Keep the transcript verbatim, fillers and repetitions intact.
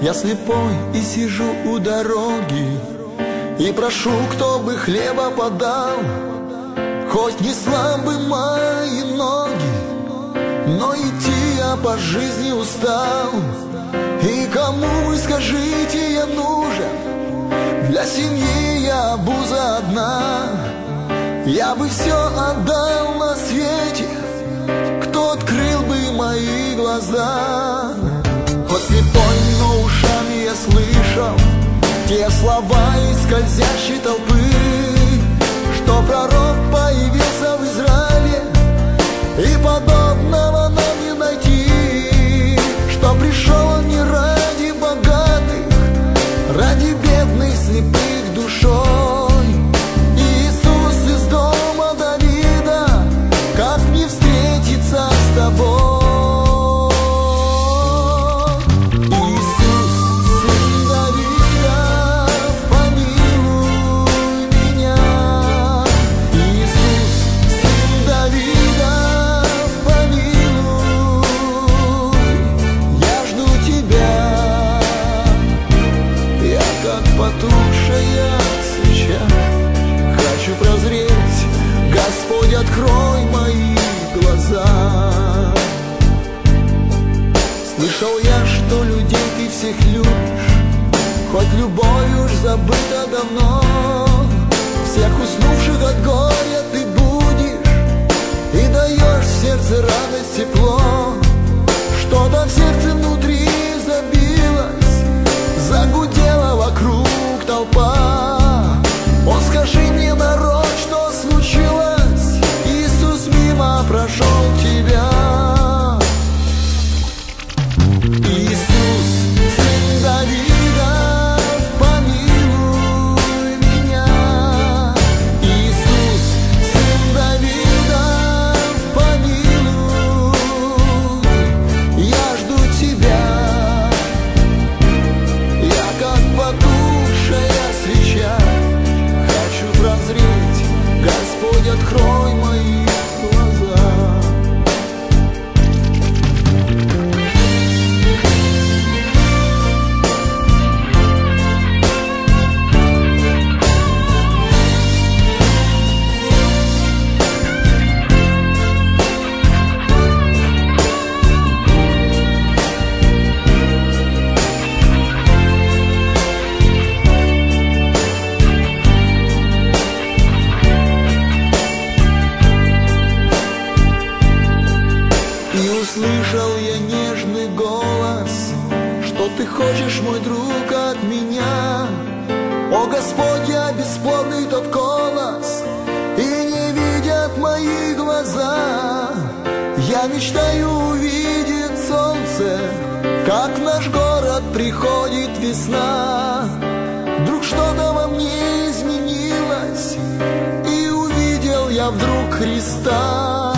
Я слепой и сижу у дороги, и прошу, кто бы хлеба подал. Хоть не слабы мои ноги, но идти я по жизни устал. И кому, вы скажите, я нужен? Для семьи я обуза одна. Я бы все отдал на свете, кто открыл бы мои глаза. Хоть слепой, но ушами я слышал те слова из скользящей толпы, что пророк появился в Израиле, и подобного нам не найти. Что пришел он не ради богатых, ради бедных, слепых душой. Иисус из дома Давида, как мне встретиться с тобой? Потухшая свеча, хочу прозреть, Господь, открой мои глаза. Слышал я, что людей ты всех любишь, хоть любовь уж забыта давно. Всех уснувших от горя ты будешь и даешь в сердце радость, тепло. Что-то в сердце внутри забилось, загудела вокруг толпа. О, скажи мне, народ, что случилось? Иисус мимо прошел тебя. Иисус, сын Давида, помилуй меня. Иисус, сын Давида, помилуй. Я жду тебя. Я как потухшая свеча, хочу прозреть, Господь, открой мои глаза. Услышал я нежный голос, что ты хочешь, мой друг, от меня. О, Господь, я бесплодный тот колос, и не видят мои глаза. Я мечтаю увидеть солнце, как в наш город приходит весна. Вдруг что-то во мне изменилось, и увидел я вдруг Христа.